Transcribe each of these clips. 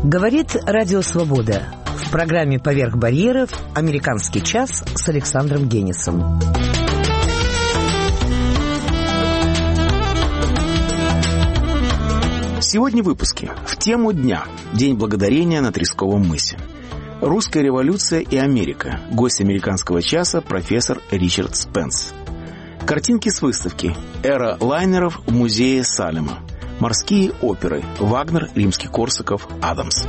Говорит Радио Свобода. В программе «Поверх барьеров» «Американский час» с Александром Генисом. Сегодня в выпуске. В тему дня. День благодарения на Тресковом мысе. Русская революция и Америка. Гость «Американского часа» профессор Ричард Спенс. Картинки с выставки. Эра лайнеров в музее Салема. Морские оперы. Вагнер, Римский-Корсаков, Адамс.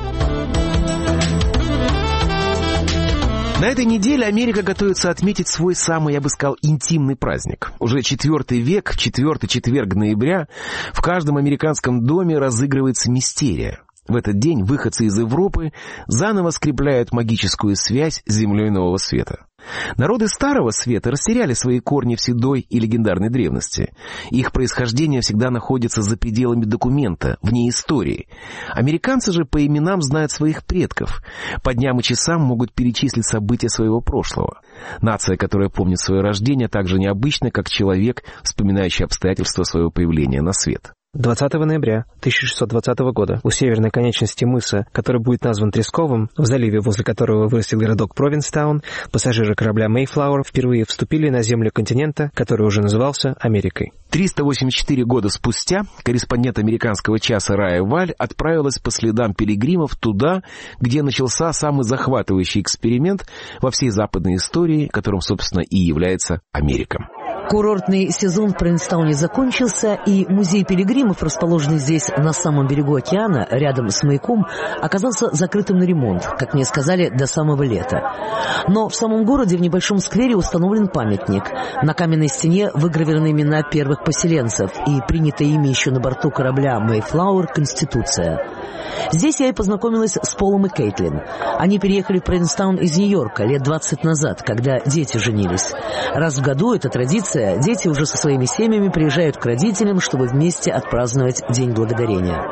На этой неделе Америка готовится отметить свой самый, я бы сказал, интимный праздник. Уже 4-й век, в 4-й четверг ноября в каждом американском доме разыгрывается мистерия. В этот день выходцы из Европы заново скрепляют магическую связь с землей Нового Света. Народы Старого Света растеряли свои корни в седой и легендарной древности. Их происхождение всегда находится за пределами документа, вне истории. Американцы же по именам знают своих предков. По дням и часам могут перечислить события своего прошлого. Нация, которая помнит свое рождение, так же необычна, как человек, вспоминающий обстоятельства своего появления на свет. 20 ноября 1620 года у северной конечности мыса, который будет назван Тресковым, в заливе, возле которого вырастет городок Провинстаун, пассажиры корабля Mayflower впервые вступили на землю континента, который уже назывался Америкой. 384 года спустя корреспондент «Американского часа» Рая Валь отправилась по следам пилигримов туда, где начался самый захватывающий эксперимент во всей западной истории, которым, собственно, и является Америка. Курортный сезон в Провинстауне закончился, и музей пилигримов, расположенный здесь на самом берегу океана, рядом с маяком, оказался закрытым на ремонт, как мне сказали, до самого лета. Но в самом городе в небольшом сквере установлен памятник. На каменной стене выгравированы имена первых поселенцев и принятая ими еще на борту корабля Mayflower Конституция. Здесь я и познакомилась с Полом и Кейтлин. Они переехали в Провинстаун из Нью-Йорка лет 20 назад, когда дети женились. Раз в году эта традиция, дети уже со своими семьями приезжают к родителям, чтобы вместе отпраздновать День Благодарения.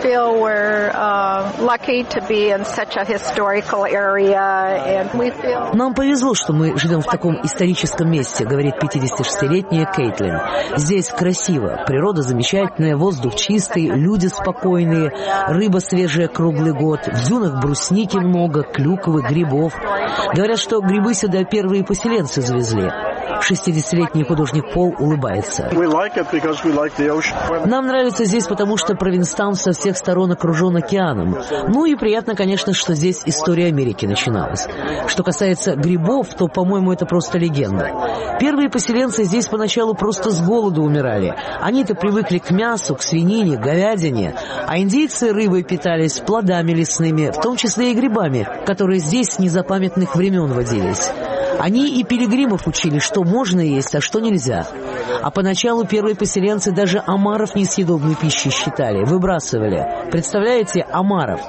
Нам повезло, что мы живем в таком историческом месте, говорит 56-летняя Кейтлин. Здесь красиво, природа замечательная, воздух чистый, люди спокойные, рыба свежая круглый год, в дюнах брусники много, клюквы, грибов. Говорят, что грибы сюда первые поселенцы завезли. 60-летний художник Пол улыбается. Нам нравится здесь, потому что Провинстаун со всех сторон окружен океаном. Ну и приятно, конечно, что здесь история Америки начиналась. Что касается грибов, то, по-моему, это просто легенда. Первые поселенцы здесь поначалу просто с голоду умирали. Они-то привыкли к мясу, к свинине, говядине. А индейцы рыбой питались, плодами лесными, в том числе и грибами, которые здесь с незапамятных времен водились. Они и пилигримов учили, что можно есть, а что нельзя. А поначалу первые поселенцы даже омаров несъедобной пищей считали, выбрасывали. Представляете, омаров?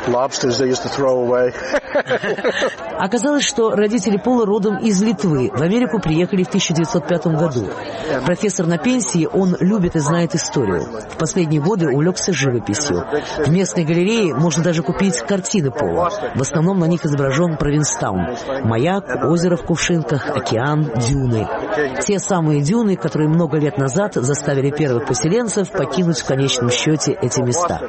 Оказалось, что родители Пола родом из Литвы. В Америку приехали в 1905 году. Профессор на пенсии, он любит и знает историю. В последние годы увлекся живописью. В местной галерее можно даже купить картины Пола. В основном на них изображен Провинстаун. Маяк, озеро в кувшинках, океан, дюны. Те самые дюны, которые много лет назад заставили первых поселенцев покинуть в конечном счете эти места.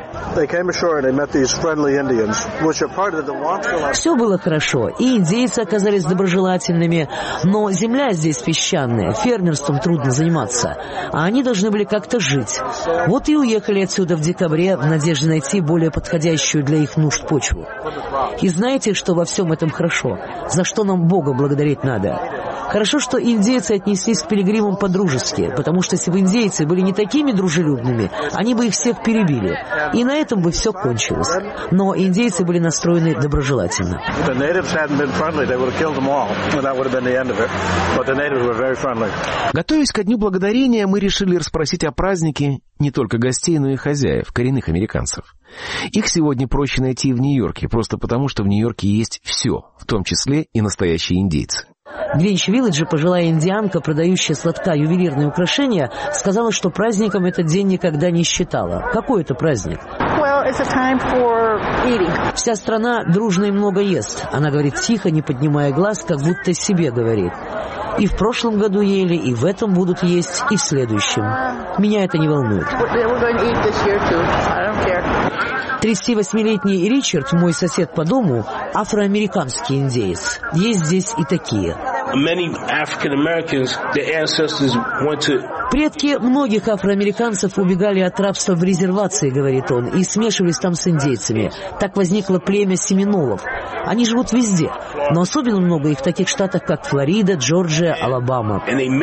Все было хорошо, и индейцы оказались доброжелательными, но земля здесь песчаная, фермерством трудно заниматься, а они должны были как-то жить. Вот и уехали отсюда в декабре в надежде найти более подходящую для их нужд почву. И знаете, что во всем этом хорошо? За что нам Бога благодарить надо? Хорошо, что индейцы отнеслись к пилигримам по-дружески, потому что если бы индейцы были не такими дружелюбными, они бы их всех перебили. И на этом бы все кончилось. Но индейцы были настроены доброжелательно. Готовясь ко Дню Благодарения, мы решили расспросить о празднике не только гостей, но и хозяев, коренных американцев. Их сегодня проще найти в Нью-Йорке, просто потому, что в Нью-Йорке есть все, в том числе и настоящие индейцы. В Гринч-Виллидже пожилая индианка, продающая сладка ювелирные украшения, сказала, что праздником этот день никогда не считала. Какой это праздник? Вся страна дружно и много ест. Она говорит тихо, не поднимая глаз, как будто себе говорит. И в прошлом году ели, и в этом будут есть, и в следующем. Меня это не волнует. 38-летний Ричард, мой сосед по дому, афроамериканский индеец. Есть здесь и такие. Предки многих афроамериканцев убегали от рабства в резервации, говорит он, и смешивались там с индейцами. Так возникло племя семинолов. Они живут везде, но особенно много их в таких штатах, как Флорида, Джорджия, Алабама.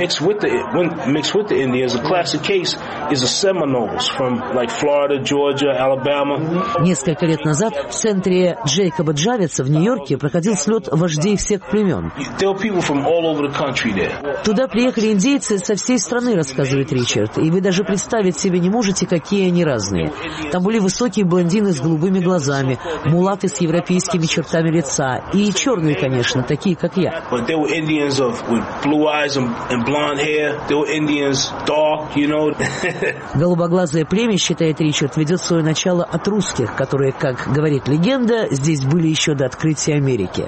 Несколько лет назад в центре Джейкоба Джависа в Нью-Йорке проходил слет вождей всех племен. Туда приехали индейцы со всей страны, рассказывает Ричард, и вы даже представить себе не можете, какие они разные. Там были высокие блондины с голубыми глазами, мулаты с европейскими чертами лица и черные, конечно, такие, как я. Голубоглазое племя, считает Ричард, ведет свое начало от русских, которые, как говорит легенда, здесь были еще до открытия Америки.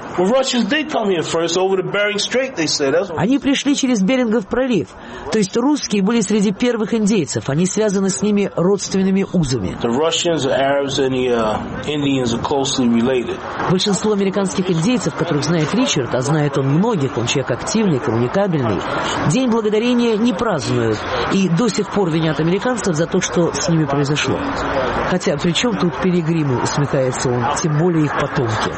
Они пришли через Берингов пролив, то есть русские были среди первых индейцев, они связаны с ними родственными узами. Большинство американских индейцев, которых знает Ричард, а знает он многих, он человек активный, коммуникабельный, День Благодарения не празднуют и до сих пор винят американцев за то, что с ними произошло. Хотя при чем тут пилигримы, усмехается он, тем более их потомки.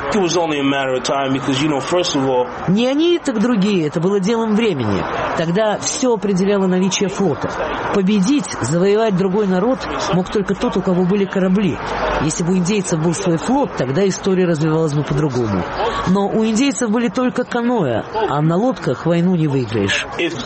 Не они, так другие, это было делом времени. Тогда все определяло наличие флота. Победить, завоевать другой народ мог только тот, у кого были корабли. Если бы у индейцев был свой флот, тогда история развивалась бы по-другому. Но у индейцев были только каноэ, а на лодках войну не выиграешь.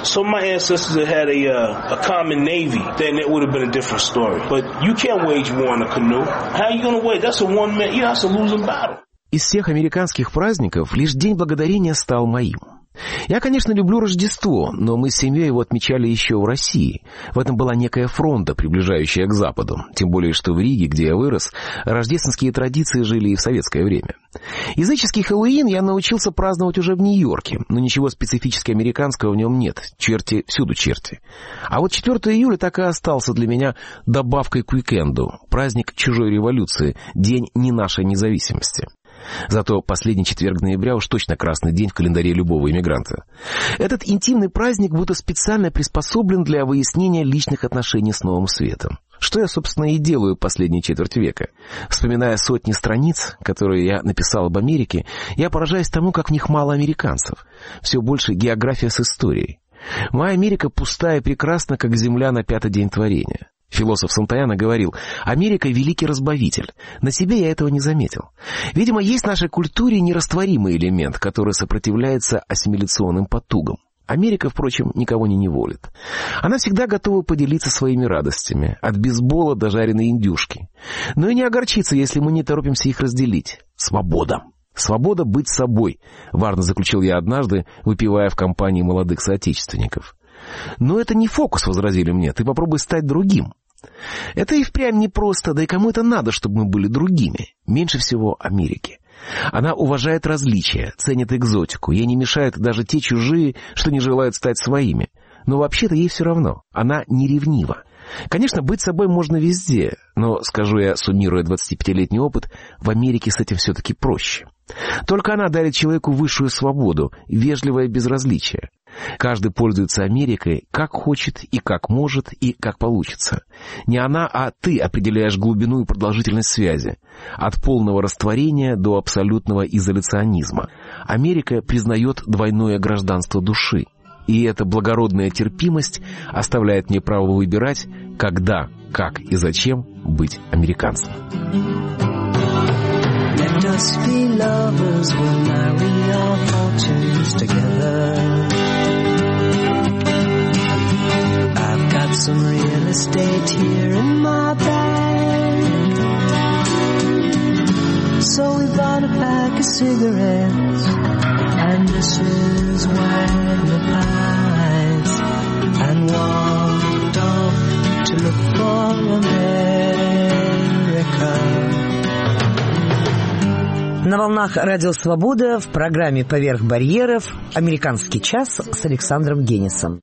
Из всех американских праздников лишь День Благодарения стал моим. Я, конечно, люблю Рождество, но мы с семьей его отмечали еще в России. В этом была некая фронта, приближающая к Западу. Тем более, что в Риге, где я вырос, рождественские традиции жили и в советское время. Языческий Хэллоуин я научился праздновать уже в Нью-Йорке, но ничего специфически американского в нем нет. Черти всюду черти. А вот 4 июля так и остался для меня добавкой к уикенду. Праздник чужой революции, день не нашей независимости. Зато последний четверг ноября уж точно красный день в календаре любого иммигранта. Этот интимный праздник будто специально приспособлен для выяснения личных отношений с новым светом. Что я, собственно, и делаю последние четверть века. Вспоминая сотни страниц, которые я написал об Америке, я поражаюсь тому, как в них мало американцев. Все больше география с историей. Моя Америка пустая и прекрасна, как земля на 5-й день творения. Философ Сантаяна говорил: «Америка — великий разбавитель». На себе я этого не заметил. Видимо, есть в нашей культуре нерастворимый элемент, который сопротивляется ассимиляционным потугам. Америка, впрочем, никого не неволит. Она всегда готова поделиться своими радостями, от бейсбола до жареной индюшки. Но и не огорчиться, если мы не торопимся их разделить. Свобода. Свобода быть собой, важно заключил я однажды, выпивая в компании молодых соотечественников. Но это не фокус, возразили мне, ты попробуй стать другим. Это и впрямь непросто, да и кому это надо, чтобы мы были другими? Меньше всего Америке. Она уважает различия, ценит экзотику, ей не мешают даже те чужие, что не желают стать своими. Но вообще-то ей все равно, она не ревнива. Конечно, быть собой можно везде, но, скажу я, суммируя 25-летний опыт, в Америке с этим все-таки проще. Только она дарит человеку высшую свободу, вежливое безразличие. Каждый пользуется Америкой как хочет и как может и как получится. Не она, а ты определяешь глубину и продолжительность связи. От полного растворения до абсолютного изоляционизма. Америка признает двойное гражданство души. И эта благородная терпимость оставляет мне право выбирать, когда, как и зачем быть американцем. Let us be lovers, we'll marry our fortunes together. I've got some real estate here in my bag, so we bought a pack of cigarettes and Mrs. Wagner pies and walked off to look for America. На волнах Радио Свобода в программе «Поверх барьеров» «Американский час» с Александром Генисом.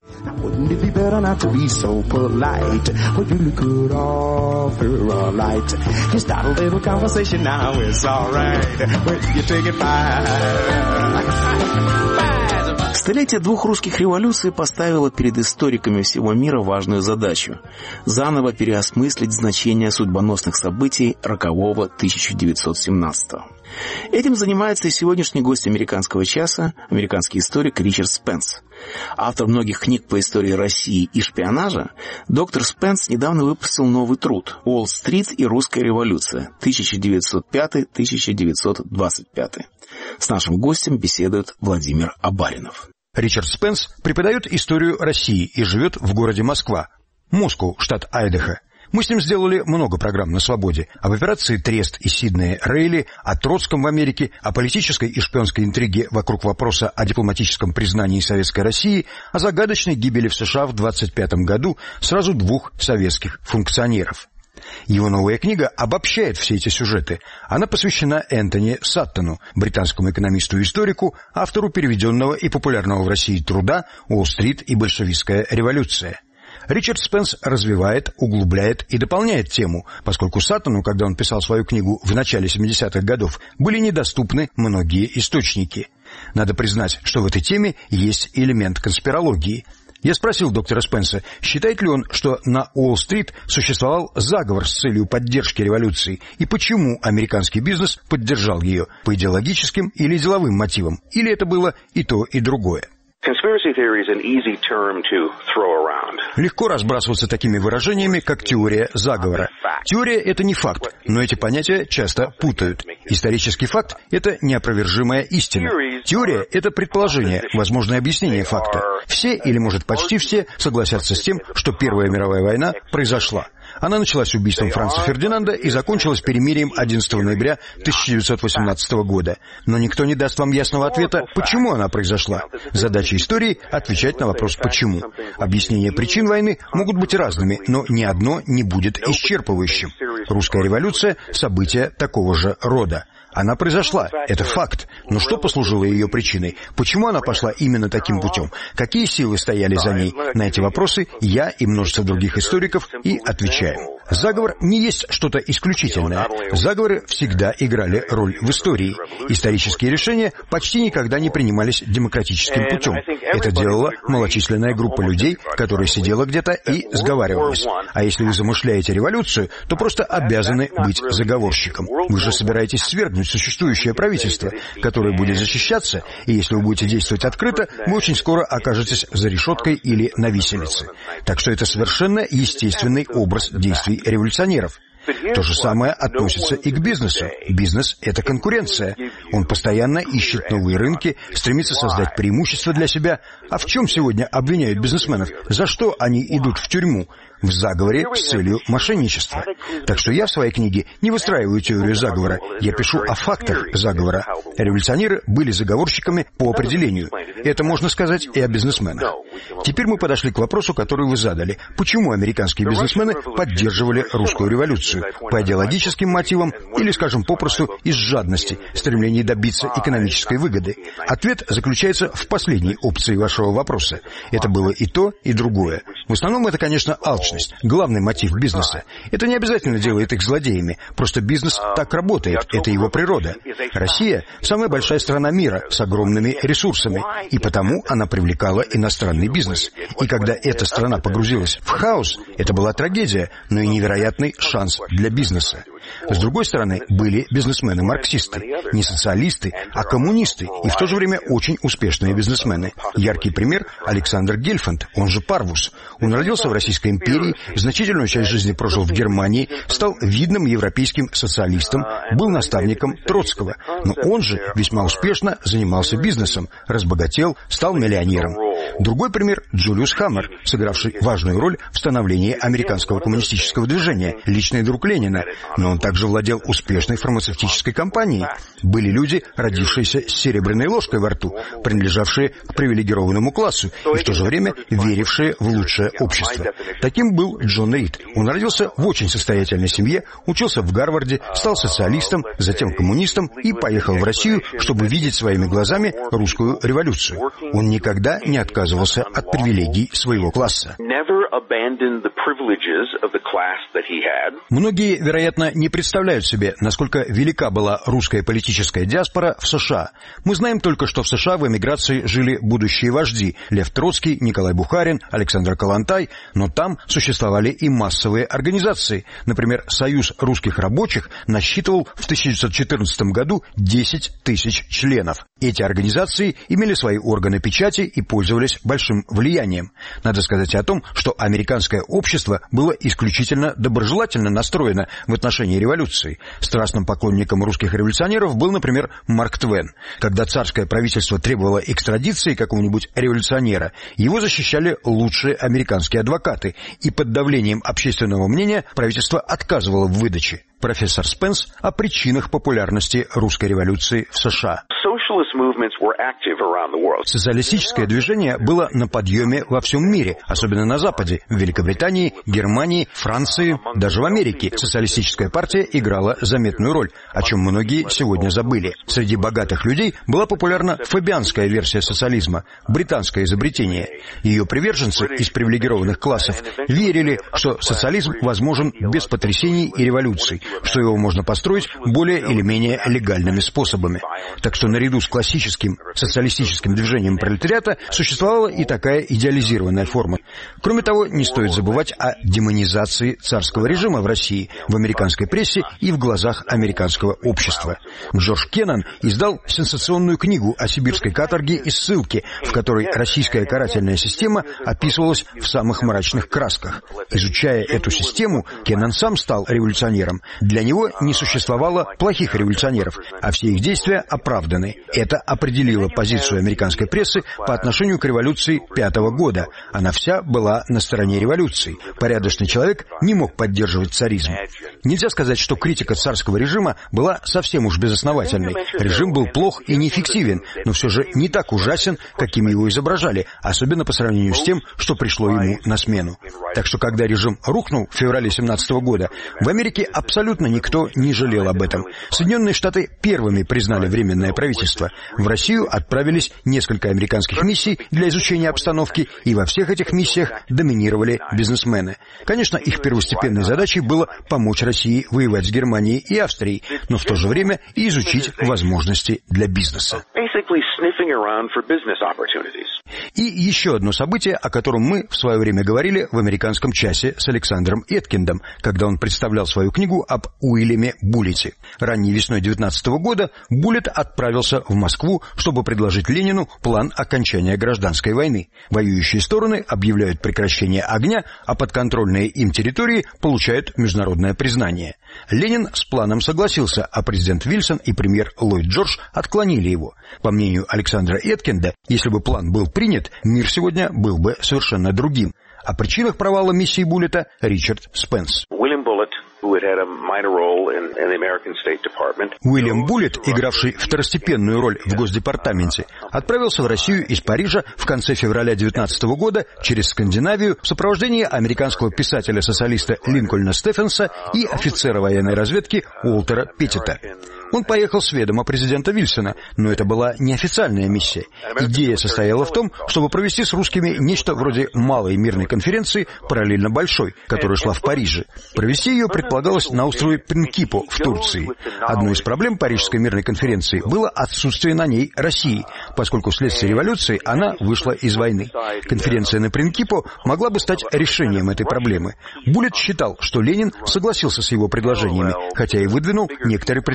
Столетие двух русских революций поставило перед историками всего мира важную задачу – заново переосмыслить значение судьбоносных событий рокового 1917-го. Этим занимается и сегодняшний гость «Американского часа», американский историк Ричард Спенс. Автор многих книг по истории России и шпионажа, доктор Спенс недавно выпустил новый труд «Уолл-стрит и русская революция. 1905-1925». С нашим гостем беседует Владимир Абаринов. Ричард Спенс преподает историю России и живет в городе Москва, Москоу, штат Айдахо. Мы с ним сделали много программ на «Свободе» об операции «Трест» и Сиднея Рейли, о Троцком в Америке, о политической и шпионской интриге вокруг вопроса о дипломатическом признании Советской России, о загадочной гибели в США в 1925 году сразу двух советских функционеров. Его новая книга обобщает все эти сюжеты. Она посвящена Энтони Саттону, британскому экономисту и историку, автору переведенного и популярного в России труда «Уолл-стрит и большевистская революция». Ричард Спенс развивает, углубляет и дополняет тему, поскольку Саттону, когда он писал свою книгу в начале 70-х годов, были недоступны многие источники. Надо признать, что в этой теме есть элемент конспирологии. Я спросил доктора Спенса, считает ли он, что на Уолл-стрит существовал заговор с целью поддержки революции, и почему американский бизнес поддержал ее, по идеологическим или деловым мотивам, или это было и то, и другое. Легко разбрасываться такими выражениями, как теория заговора. Теория – это не факт, но эти понятия часто путают. Исторический факт – это неопровержимая истина. Теория – это предположение, возможное объяснение факта. Все, или, может, почти все, согласятся с тем, что Первая мировая война произошла. Она началась убийством Франца Фердинанда и закончилась перемирием 11 ноября 1918 года. Но никто не даст вам ясного ответа, почему она произошла. Задача истории – отвечать на вопрос «почему?». Объяснения причин войны могут быть разными, но ни одно не будет исчерпывающим. Русская революция – событие такого же рода. Она произошла, это факт. Но что послужило ее причиной? Почему она пошла именно таким путем? Какие силы стояли за ней? На эти вопросы я и множество других историков и отвечаем. Заговор не есть что-то исключительное. Заговоры всегда играли роль в истории. Исторические решения почти никогда не принимались демократическим путем. Это делала малочисленная группа людей, которая сидела где-то и сговаривалась. А если вы замышляете революцию, то просто обязаны быть заговорщиком. Вы же собираетесь свергнуть существующее правительство, которое будет защищаться, и если вы будете действовать открыто, вы очень скоро окажетесь за решеткой или на виселице. Так что это совершенно естественный образ действий революционеров. То же самое относится и к бизнесу. Бизнес – это конкуренция. Он постоянно ищет новые рынки, стремится создать преимущества для себя. А в чем сегодня обвиняют бизнесменов? За что они идут в тюрьму? В заговоре с целью мошенничества. Так что я в своей книге не выстраиваю теорию заговора, я пишу о фактах заговора. Революционеры были заговорщиками по определению. Это можно сказать и о бизнесменах. Теперь мы подошли к вопросу, который вы задали. Почему американские бизнесмены поддерживали русскую революцию? По идеологическим мотивам или, скажем, попросту из жадности, стремления добиться экономической выгоды? Ответ заключается в последней опции вашего вопроса. Это было и то, и другое. В основном это, конечно, алчность. Главный мотив бизнеса. Это не обязательно делает их злодеями. Просто бизнес так работает. Это его природа. Россия – самая большая страна мира с огромными ресурсами. И потому она привлекала иностранный бизнес. И когда эта страна погрузилась в хаос, это была трагедия, но и невероятный шанс для бизнеса. С другой стороны, были бизнесмены-марксисты. Не социалисты, а коммунисты. И в то же время очень успешные бизнесмены. Яркий пример – Александр Гельфанд, он же Парвус. Он родился в Российской империи, значительную часть жизни прожил в Германии, стал видным европейским социалистом, был наставником Троцкого. Но он же весьма успешно занимался бизнесом, разбогател, стал миллионером. Другой пример – Джулиус Хаммер, сыгравший важную роль в становлении американского коммунистического движения, личный друг Ленина, но он также владел успешной фармацевтической компанией. Были люди, родившиеся с серебряной ложкой во рту, принадлежавшие к привилегированному классу и в то же время верившие в лучшее общество. Таким был Джон Рид. Он родился в очень состоятельной семье, учился в Гарварде, стал социалистом, затем коммунистом и поехал в Россию, чтобы видеть своими глазами русскую революцию. Он никогда не отказывался от привилегий своего класса. Многие, вероятно, не представляют себе, насколько велика была русская политическая диаспора в США. Мы знаем только, что в США в эмиграции жили будущие вожди – Лев Троцкий, Николай Бухарин, Александр Калантай, но там существовали и массовые организации. Например, Союз русских рабочих насчитывал в 1914 году 10 тысяч членов. Эти организации имели свои органы печати и пользовались большим влиянием. Надо сказать о том, что американское общество было исключительно доброжелательно настроено в отношении революции. Страстным поклонником русских революционеров был, например, Марк Твен. Когда царское правительство требовало экстрадиции какого-нибудь революционера, его защищали лучшие американские адвокаты, и под давлением общественного мнения правительство отказывало в выдаче. Профессор Спенс о причинах популярности русской революции в США. Социалистическое движение было на подъеме во всем мире, особенно на Западе, в Великобритании, Германии, Франции, даже в Америке. Социалистическая партия играла заметную роль, о чем многие сегодня забыли. Среди богатых людей была популярна фабианская версия социализма, британское изобретение. Ее приверженцы из привилегированных классов верили, что социализм возможен без потрясений и революций, что его можно построить более или менее легальными способами. Так что наряду с классическим социалистическим движением пролетариата существовала и такая идеализированная форма. Кроме того, не стоит забывать о демонизации царского режима в России, в американской прессе и в глазах американского общества. Джордж Кеннан издал сенсационную книгу о сибирской каторге и ссылке, в которой российская карательная система описывалась в самых мрачных красках. Изучая эту систему, Кеннан сам стал революционером. Для него не существовало плохих революционеров, а все их действия оправданы. Это определило позицию американской прессы по отношению к революции 5-го года. Она вся была на стороне революции. Порядочный человек не мог поддерживать царизм. Нельзя сказать, что критика царского режима была совсем уж безосновательной. Режим был плох и неэффективен, но все же не так ужасен, каким его изображали, особенно по сравнению с тем, что пришло ему на смену. Так что, когда режим рухнул в феврале 17 года, в Америке абсолютно никто не жалел об этом. Соединенные Штаты первыми признали Временное правительство. В Россию отправились несколько американских миссий для изучения обстановки, и во всех этих миссиях доминировали бизнесмены. Конечно, их первостепенной задачей было помочь России воевать с Германией и Австрией, но в то же время и изучить возможности для бизнеса. И еще одно событие, о котором мы в свое время говорили в американском часе с Александром Эткиндом, когда он представлял свою книгу об Уильяме Буллите. Ранней весной 19 года Буллит отправился в Москву, чтобы предложить Ленину план окончания гражданской войны. Воюющие стороны объявляют прекращение огня, а подконтрольные им территории получают международное признание. Ленин с планом согласился, а президент Вильсон и премьер Ллойд Джордж отклонили его. По мнению Александра Эткинда, если бы план был принят, мир сегодня был бы совершенно другим. О причинах провала миссии Буллита Ричард Спенс. Уильям Буллит, игравший второстепенную роль в Госдепартаменте, отправился в Россию из Парижа в конце февраля 19 года через Скандинавию в сопровождении американского писателя-социалиста Линкольна Стефенса и офицера военной разведки Уолтера Петтита. Он поехал с ведома президента Вильсона, но это была неофициальная миссия. Идея состояла в том, чтобы провести с русскими нечто вроде малой мирной конференции, параллельно большой, которая шла в Париже. Провести ее предполагалось на острове Принкипо в Турции. Одной из проблем Парижской мирной конференции было отсутствие на ней России, поскольку вследствие революции она вышла из войны. Конференция на Принкипо могла бы стать решением этой проблемы. Буллит считал, что Ленин согласился с его предложениями, хотя и выдвинул некоторые предварительные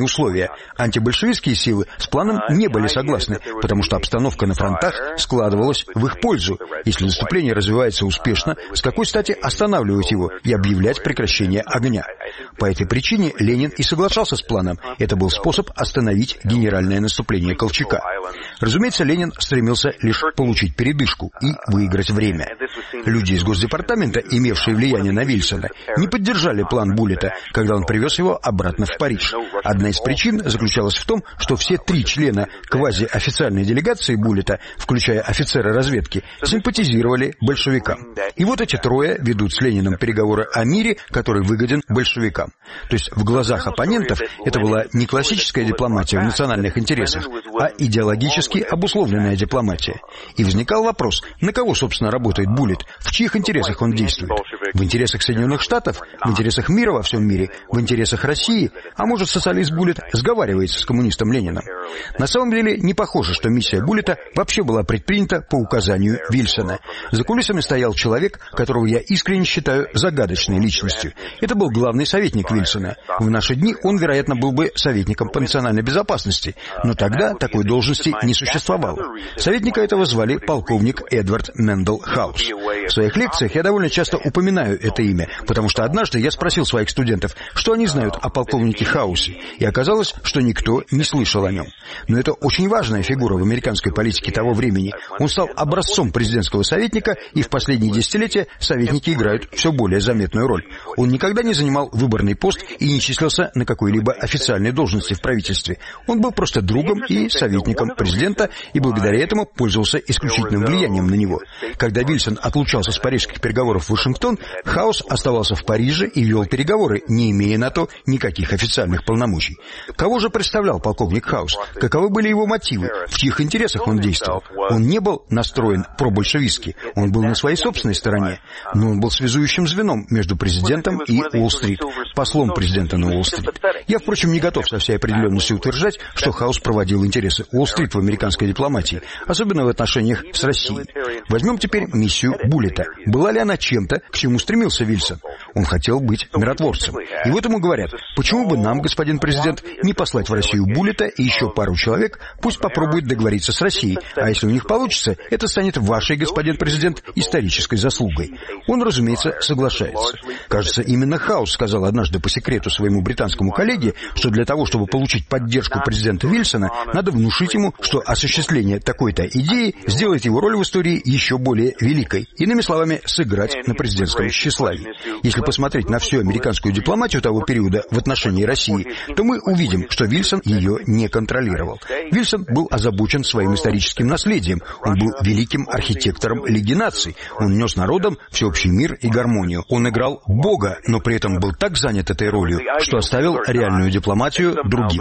условия. Антибольшевистские силы с планом не были согласны, потому что обстановка на фронтах складывалась в их пользу. Если наступление развивается успешно, с какой стати останавливать его и объявлять прекращение огня? По этой причине Ленин и соглашался с планом. Это был способ остановить генеральное наступление Колчака. Разумеется, Ленин стремился лишь получить передышку и выиграть время. Люди из Госдепартамента, имевшие влияние на Вильсона, не поддержали план Буллета, когда он привез его обратно в Париж. Одна из причин заключалась в том, что все 3 члена квазиофициальной делегации Буллета, включая офицера разведки, симпатизировали большевикам. И вот эти 3 ведут с Лениным переговоры о мире, который выгоден большевикам. То есть в глазах оппонентов это была не классическая дипломатия в национальных интересах, а идеологически обусловленная дипломатия. И возникал вопрос, на кого, собственно, работает Буллет, в чьих интересах он действует? В интересах Соединенных Штатов, в интересах мира во всем мире, в интересах России, а может, социалист Буллет сговаривается с коммунистом Лениным? На самом деле не похоже, что миссия Буллета вообще была предпринята по указанию Вильсона. За кулисами стоял человек, которого я искренне считаю загадочной личностью. Это был главный советник Вильсона. В наши дни он, вероятно, был бы советником по национальной безопасности, но тогда такой должности не существовало. Советника этого звали полковник Эдвард Мендел Хаус. В своих лекциях я довольно часто упоминаю это имя, потому что однажды я спросил своих студентов, что они знают о полковнике Хаусе, и оказалось, что никто не слышал о нем. Но это очень важная фигура в американской политике того времени. Он стал образцом президентского советника, и в последние десятилетия советники играют все более заметную роль. Он никогда не занимал выборный пост и не числился на какой-либо официальной должности в правительстве. Он был просто другом и советником президента, и благодаря этому пользовался исключительным влиянием на него. Когда Вильсон отлучался с парижских переговоров в Вашингтон, Хаус оставался в Париже и вел переговоры, не имея на то никаких официальных полномочий. Кого же представлял полковник Хаус? Каковы были его мотивы? В чьих интересах он действовал? Он не был настроен пробольшевистски, он был на своей собственной стороне, но он был связующим звеном между президентом и Уолл-стрит, послом президента на Уолл-стрит. Я, впрочем, не готов со всей определенностью утверждать, что Хаус проводил интересы Уолл-стрит в американской дипломатии, особенно в отношениях с Россией. Возьмем теперь миссию Буллета. Была ли она чем-то, к чему стремился Вильсон? Он хотел быть миротворцем. И вот ему говорят, почему бы нам, господин президент, не послать в Россию Буллета и еще пару человек, пусть попробуют договориться с Россией, а если у них получится, это станет вашей, господин президент, исторической заслугой. Он, разумеется, соглашается. Кажется, именно Хаус сказал однажды по секрету своему британскому коллеге, что для того, чтобы получить поддержку президента Вильсона, надо внушить ему, что осуществление такой-то идеи сделает его роль в истории еще более великой. Иными словами, сыграть на президентском тщеславии. Если посмотреть на всю американскую дипломатию того периода в отношении России, то мы увидим, что Вильсон ее не контролировал. Вильсон был озабочен своим историческим наследием. Он был великим архитектором Лиги наций. Он нес народам всеобщий мир и гармонию. Он играл Бога, но при этом был так занят этой ролью, что оставил реальную дипломатию другим.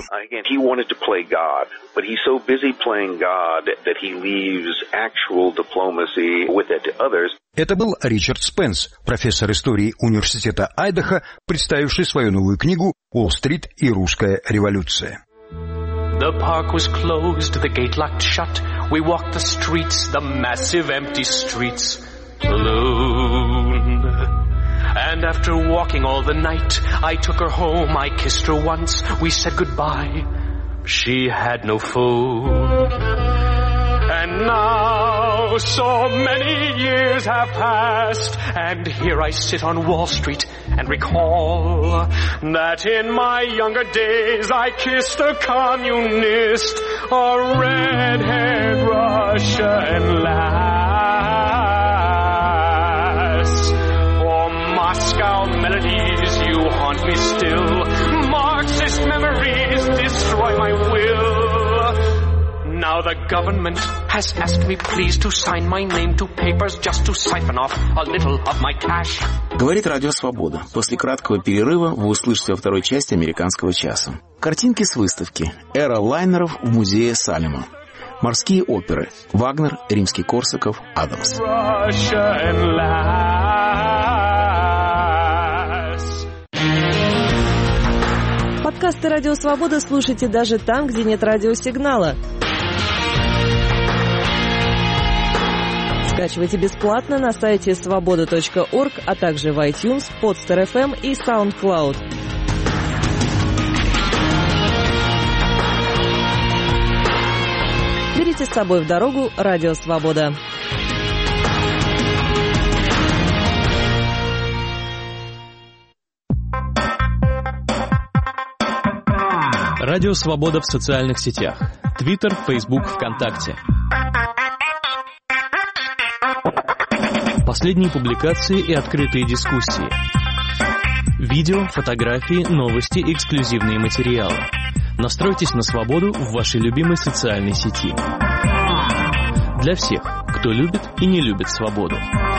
Это был Ричард Спенс, профессор истории университета Айдахо, представивший свою новую книгу «Уолл-стрит и русская революция». The park was closed, the gate locked shut. We walked the streets, the massive empty streets, alone. And after walking all the night, I took her home, I kissed her once, we said goodbye. She had no phone. And now so many years have passed, and here I sit on Wall Street and recall that in my younger days I kissed a communist, a red-haired Russian lass. For Moscow melodies you haunt me still, Marxist memories destroy my will. Now the government has asked me please to sign my name to papers just to siphon off a little of my cash. Говорит Радио Свобода. После краткого перерыва вы услышите во второй части «Американского часа». Картинки с выставки. Эра лайнеров в музее Салема. Морские оперы. Вагнер, Римский-Корсаков, Адамс. Подкасты «Радио Свобода» слушайте даже там, где нет радиосигнала. Скачивайте бесплатно на сайте svoboda.org, а также в iTunes, Podster FM и SoundCloud. Берите с собой в дорогу «Радио Свобода». Радио Свобода в социальных сетях. Твиттер, Фейсбук, ВКонтакте. Последние публикации и открытые дискуссии. Видео, фотографии, новости, эксклюзивные материалы. Настройтесь на свободу в вашей любимой социальной сети. Для всех, кто любит и не любит свободу.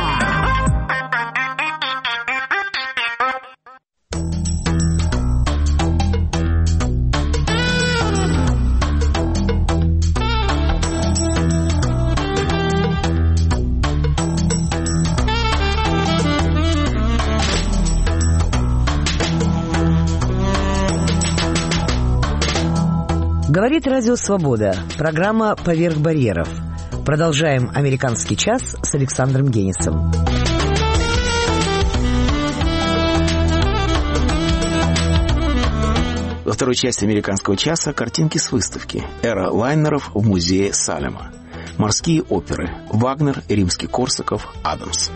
Говорит Радио Свобода. Программа «Поверх барьеров». Продолжаем «Американский час» с Александром Генисом. Во второй части «Американского часа» картинки с выставки. Эра лайнеров в музее Салема. Морские оперы. Вагнер, Римский-Корсаков, Адамс.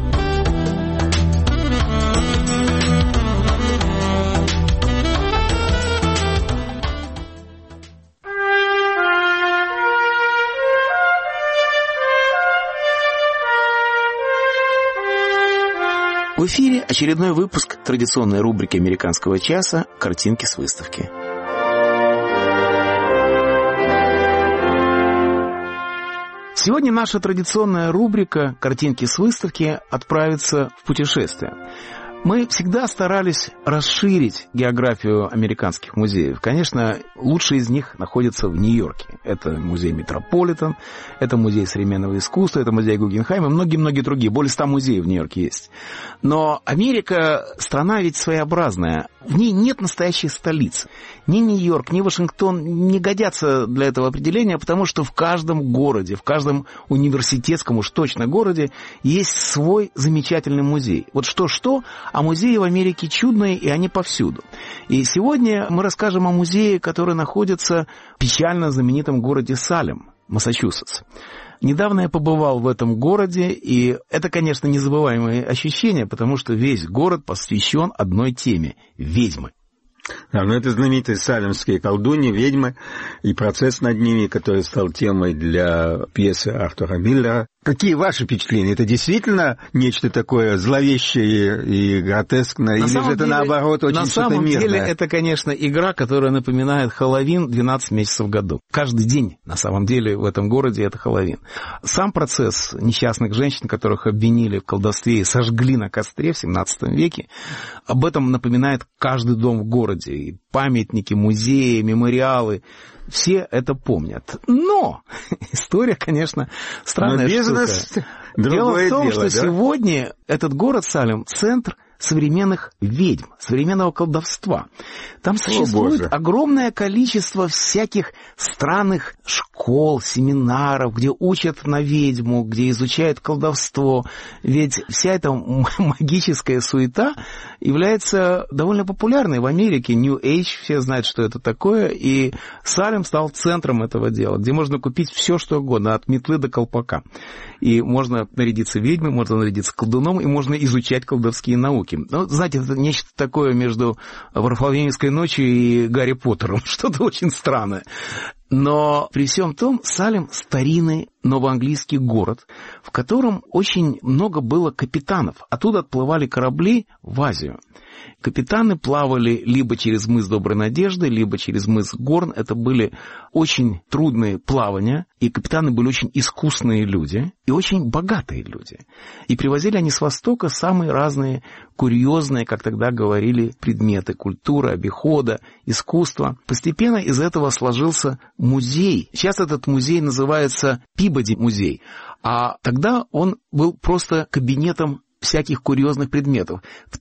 В эфире очередной выпуск традиционной рубрики «Американского часа» «Картинки с выставки». Сегодня наша традиционная рубрика «Картинки с выставки» отправится в путешествие. Мы всегда старались расширить географию американских музеев. Конечно, лучшие из них находятся в Нью-Йорке. Это музей Метрополитен, это музей современного искусства, это музей Гугенхайма и многие-многие другие. Более 100 музеев в Нью-Йорке есть. Но Америка – страна ведь своеобразная. В ней нет настоящей столицы. Ни Нью-Йорк, ни Вашингтон не годятся для этого определения, потому что в каждом городе, в каждом университетском уж точно городе есть свой замечательный музей. Вот что-что, а музеи в Америке чудные, и они повсюду. И сегодня мы расскажем о музее, который находится в печально знаменитом городе Салем, Массачусетс. Недавно я побывал в этом городе, и это, конечно, незабываемые ощущения, потому что весь город посвящен одной теме – ведьмы. Да, но это знаменитые салемские колдуньи, ведьмы, и процесс над ними, который стал темой для пьесы Артура Миллера. Какие ваши впечатления? Это действительно нечто такое зловещее и гротескное, или же это, наоборот, очень что-то мирное? На самом деле, это, конечно, игра, которая напоминает Хэллоуин 12 месяцев в году. Каждый день, на самом деле, в этом городе это Хэллоуин. Сам процесс несчастных женщин, которых обвинили в колдовстве и сожгли на костре в 17 веке, об этом напоминает каждый дом в городе. И памятники, музеи, мемориалы, все это помнят. Но история, конечно, странная штука. Дело в том, что сегодня этот город Салем — центр современных ведьм, современного колдовства. Там существует огромное количество всяких странных школ, семинаров, где учат на ведьму, где изучают колдовство. Ведь вся эта магическая суета является довольно популярной в Америке. New Age, все знают, что это такое, и Салем стал центром этого дела, где можно купить все, что угодно, от метлы до колпака. И можно нарядиться ведьмой, можно нарядиться колдуном, и можно изучать колдовские науки. Ну, знаете, это нечто такое между Варфоломеевской ночью и Гарри Поттером, что-то очень странное. Но при всем том, Салем — старинный новоанглийский город, в котором очень много было капитанов. Оттуда отплывали корабли в Азию. Капитаны плавали либо через мыс Доброй Надежды, либо через мыс Горн. Это были очень трудные плавания, и капитаны были очень искусные люди и очень богатые люди. И привозили они с Востока самые разные курьезные, как тогда говорили, предметы культуры, обихода, искусства. Постепенно из этого сложился музей. Сейчас этот музей называется Пибоди музей, а тогда он был просто кабинетом всяких курьезных предметов. В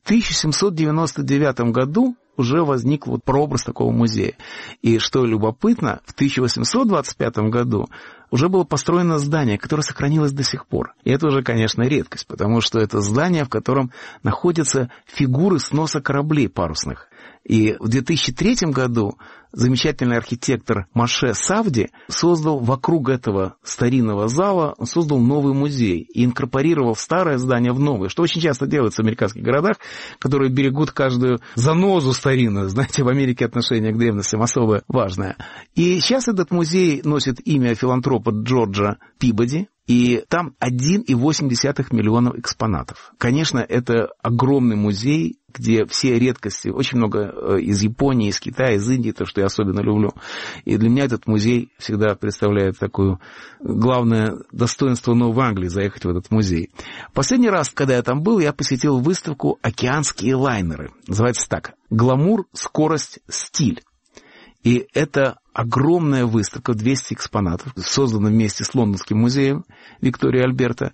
1799 году уже возник вот прообраз такого музея. И что любопытно, в 1825 году уже было построено здание, которое сохранилось до сих пор. И это уже, конечно, редкость, потому что это здание, в котором находятся фигуры сноса кораблей парусных. И в 2003 году замечательный архитектор Моше Савди создал вокруг этого старинного зала, он создал новый музей и инкорпорировал старое здание в новое, что очень часто делается в американских городах, которые берегут каждую занозу старинную. Знаете, в Америке отношение к древностям особо важное. И сейчас этот музей носит имя филантропа Джорджа Пибоди, и там 1,8 миллиона экспонатов. Конечно, это огромный музей, где все редкости, очень много из Японии, из Китая, из Индии, то, что я особенно люблю. И для меня этот музей всегда представляет такое главное достоинство Новой Англии, заехать в этот музей. Последний раз, когда я там был, я посетил выставку «Океанские лайнеры». Называется так: «Гламур, скорость, стиль». И это огромная выставка, 200 экспонатов, создана вместе с Лондонским музеем Виктории Альберта.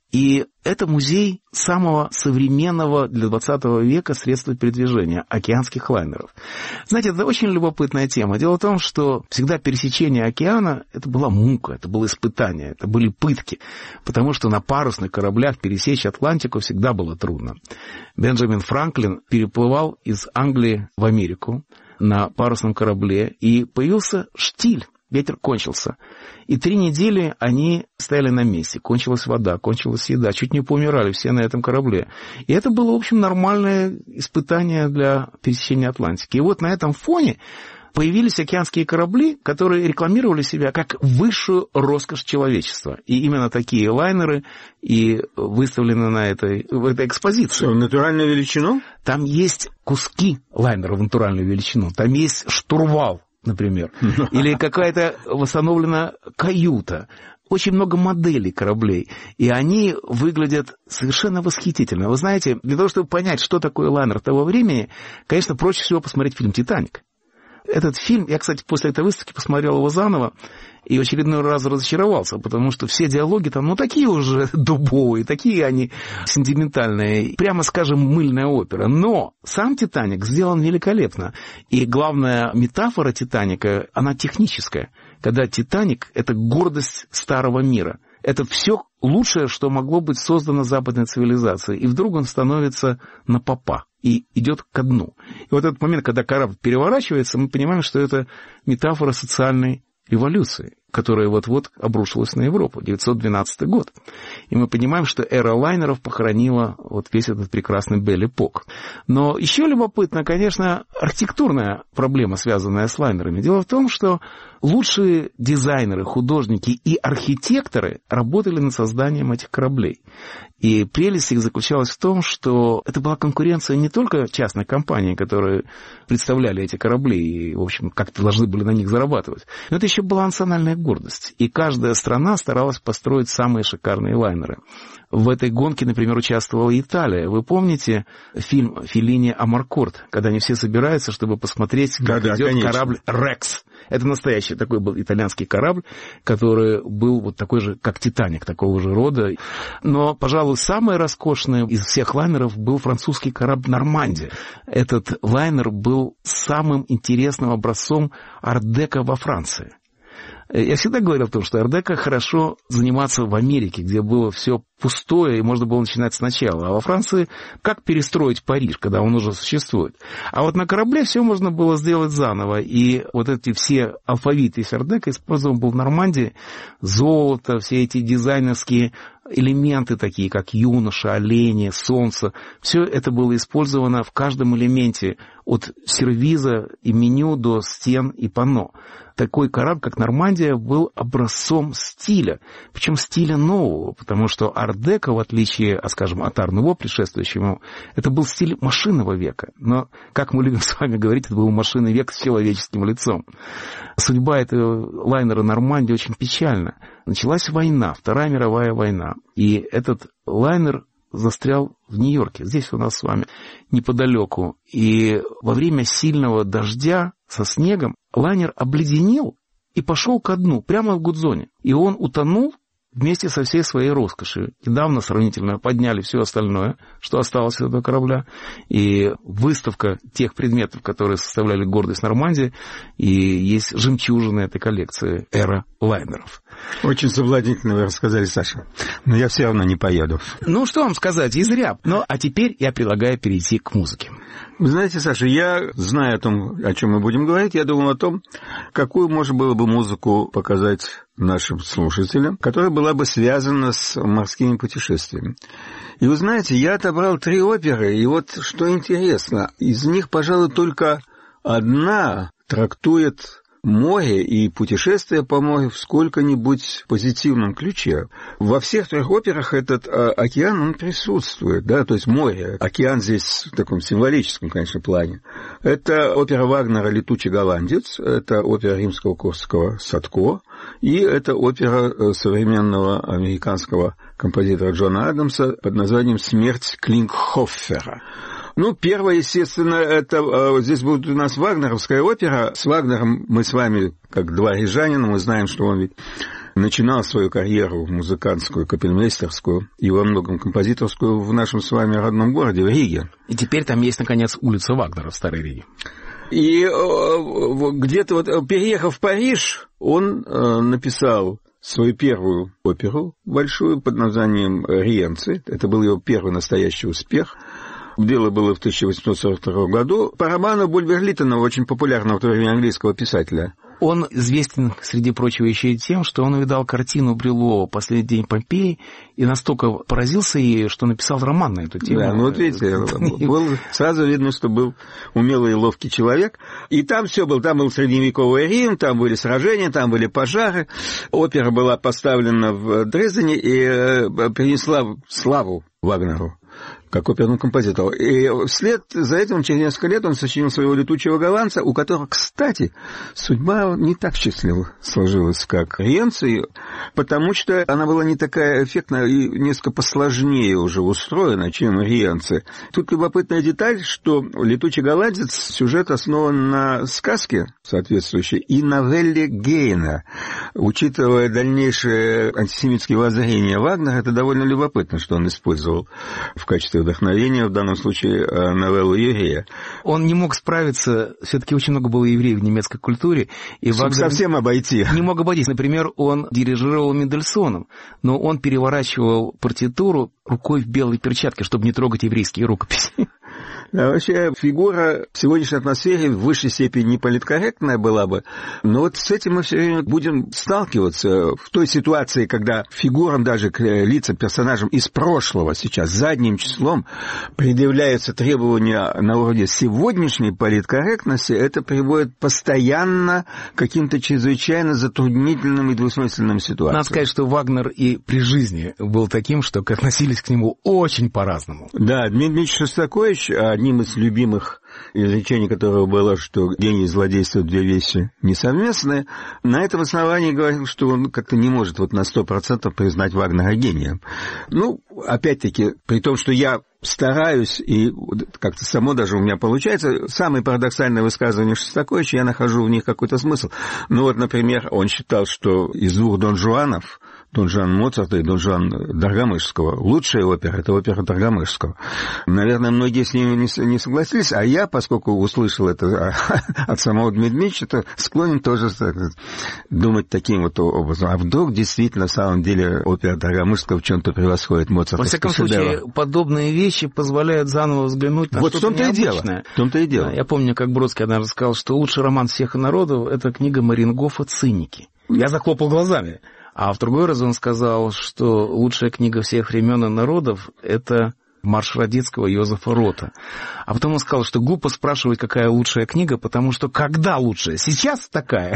И это музей самого современного для 20 века средства передвижения, океанских лайнеров. Знаете, это очень любопытная тема. Дело в том, что всегда пересечение океана — это была мука, это было испытание, это были пытки, потому что на парусных кораблях пересечь Атлантику всегда было трудно. Бенджамин Франклин переплывал из Англии в Америку на парусном корабле, и появился штиль. Ветер кончился. И 3 недели они стояли на месте. Кончилась вода, кончилась еда. Чуть не поумирали все на этом корабле. И это было, в общем, нормальное испытание для пересечения Атлантики. И вот на этом фоне появились океанские корабли, которые рекламировали себя как высшую роскошь человечества. И именно такие лайнеры и выставлены в этой экспозиции. В натуральную величину? Там есть куски лайнера в натуральную величину. Там есть штурвал, например, или какая-то восстановлена каюта. Очень много моделей кораблей, и они выглядят совершенно восхитительно. Вы знаете, для того, чтобы понять, что такое лайнер того времени, конечно, проще всего посмотреть фильм «Титаник». Этот фильм, я, кстати, после этой выставки посмотрел его заново, и в очередной раз разочаровался, потому что все диалоги там, такие уже дубовые, такие они сентиментальные, прямо скажем, мыльная опера. Но сам «Титаник» сделан великолепно. И главная метафора «Титаника», она техническая. Когда «Титаник» — это гордость старого мира. Это все лучшее, что могло быть создано западной цивилизацией. И вдруг он становится на попа и идет ко дну. И вот этот момент, когда корабль переворачивается, мы понимаем, что это метафора социальной революции, которая вот-вот обрушилась на Европу, 1912 год. И мы понимаем, что эра лайнеров похоронила весь этот прекрасный Бель-эпок. Но еще любопытно, конечно, архитектурная проблема, связанная с лайнерами. Дело в том, что лучшие дизайнеры, художники и архитекторы работали над созданием этих кораблей. И прелесть их заключалась в том, что это была конкуренция не только частных компаний, которые представляли эти корабли и, в общем, как-то должны были на них зарабатывать, но это еще была национальная гордость. И каждая страна старалась построить самые шикарные лайнеры. В этой гонке, например, участвовала Италия. Вы помните фильм Феллини «Амаркорд», когда они все собираются, чтобы посмотреть, как идет корабль «Рекс». Это настоящий такой был итальянский корабль, который был такой же, как «Титаник», такого же рода. Но, пожалуй, самый роскошный из всех лайнеров был французский корабль «Нормандия». Этот лайнер был самым интересным образцом ар-деко во Франции. Я всегда говорил о том, что ар-деко хорошо заниматься в Америке, где было все пустое, и можно было начинать сначала. А во Франции как перестроить Париж, когда он уже существует? А вот на корабле все можно было сделать заново. И вот эти все алфавиты из ар-деко использован был в Нормандии. Золото, все эти дизайнерские элементы, такие как юноша, олени, солнце. Все это было использовано в каждом элементе, от сервиза и меню до стен и панно. Такой корабль, как «Нормандия», был образцом стиля, причем стиля нового, потому что ар-деко, в отличие, скажем, от ар-нуво, предшествующему, это был стиль машинного века. Но, как мы любим с вами говорить, это был машинный век с человеческим лицом. Судьба этого лайнера «Нормандия» очень печальна. Началась война, Вторая мировая война, и этот лайнер застрял в Нью-Йорке, здесь у нас с вами, неподалеку. И во время сильного дождя со снегом лайнер обледенел и пошел ко дну, прямо в Гудзоне. И он утонул вместе со всей своей роскошью. Недавно сравнительно подняли все остальное, что осталось от этого корабля. И выставка тех предметов, которые составляли гордость Нормандии, и есть жемчужина этой коллекции эра лайнеров. Очень соблазнительно вы рассказали, Саша. Но я все равно не поеду. Ну, что вам сказать, и зря. Ну, а теперь я предлагаю перейти к музыке. Вы знаете, Саша, я знаю о том, о чем мы будем говорить, я думал о том, какую можно было бы музыку показать нашим слушателям, которая была бы связана с морскими путешествиями. И вы знаете, я отобрал 3 оперы, и вот что интересно, из них, пожалуй, только одна трактует море и путешествие по морю в сколько-нибудь позитивном ключе. Во всех 3 операх этот океан, он присутствует, да, то есть море. Океан здесь в таком символическом, конечно, плане. Это опера Вагнера «Летучий голландец», это опера римского-корсакова «Садко», и это опера современного американского композитора Джона Адамса под названием «Смерть Клингхофера». Ну, первое, естественно, это здесь будет у нас вагнеровская опера. С Вагнером мы с вами, как 2 рижанина, мы знаем, что он ведь начинал свою карьеру музыкантскую, капельмейстерскую и во многом композиторскую в нашем с вами родном городе, в Риге. И теперь там есть, наконец, улица Вагнера в Старой Риге. И где-то вот, переехав в Париж, он написал свою первую оперу большую под названием «Риенци». Это был его первый настоящий успех. Дело было в 1842 году по роману Бульвер-Литтона, очень популярного в то время английского писателя. Он известен, среди прочего, еще и тем, что он увидал картину Брюлова «Последний день Помпеи» и настолько поразился ей, что написал роман на эту тему. Да, ну вот видите, сразу видно, что был умелый и ловкий человек. И там все было, там был средневековый Рим, там были сражения, там были пожары. Опера была поставлена в Дрездене и принесла славу Вагнеру как оперному композитору. И вслед за этим, через несколько лет, он сочинил своего «Летучего голландца», у которого, кстати, судьба не так счастливо сложилась, как Риенци, потому что она была не такая эффектная и несколько посложнее уже устроена, чем Риенци. Тут любопытная деталь, что «Летучий голландец» сюжет основан на сказке соответствующей и новелле Гейна. Учитывая дальнейшие антисемитские воззрения Вагнера, это довольно любопытно, что он использовал в качестве вдохновения, в данном случае, новеллу еврея. Он не мог справиться, все-таки очень много было евреев в немецкой культуре, и Вагнер совсем обойти. Не мог обойтись. Например, он дирижировал Мендельсоном, но он переворачивал партитуру рукой в белой перчатке, чтобы не трогать еврейские рукописи. Да, вообще, фигура в сегодняшней атмосфере в высшей степени не политкорректная была бы, но вот с этим мы все время будем сталкиваться в той ситуации, когда фигурам, даже к лицам, персонажам из прошлого сейчас задним числом предъявляются требования на уровне сегодняшней политкорректности, это приводит постоянно к каким-то чрезвычайно затруднительным и двусмысленным ситуациям. Надо сказать, что Вагнер и при жизни был таким, что относились к нему очень по-разному. Да, Дмитрий Шостакович, одним из любимых изречений которого было, что гений и злодейство — 2 вещи несовместные, на этом основании говорил, что он как-то не может вот на 100% признать Вагнера гением. Ну, опять-таки, при том, что я стараюсь, и как-то само даже у меня получается, самые парадоксальные высказывания Шостаковича, я нахожу в них какой-то смысл. Ну вот, например, он считал, что из 2 Дон Жуанов, Дон Жуан Моцарта и Дон Жуан Даргамышского, лучшая опера — это опера Даргамышского. Наверное, многие с ними не согласились, а я, поскольку услышал это от самого Дмитрия Дмитриевича, то склонен тоже думать таким вот образом. А вдруг действительно, в самом деле, опера Даргамышского в чем-то превосходит Моцарта? Во всяком случае, подобные вещи позволяют заново взглянуть на вот что-то необычное. В том-то и дело. Я помню, как Бродский однажды сказал, что лучший роман всех народов — это книга Марингофа «Циники». Я захлопал глазами. А в другой раз он сказал, что лучшая книга всех времен и народов — это «Марш Радецкого» Йозефа Рота. А потом он сказал, что глупо спрашивать, какая лучшая книга, потому что когда лучшая? Сейчас такая.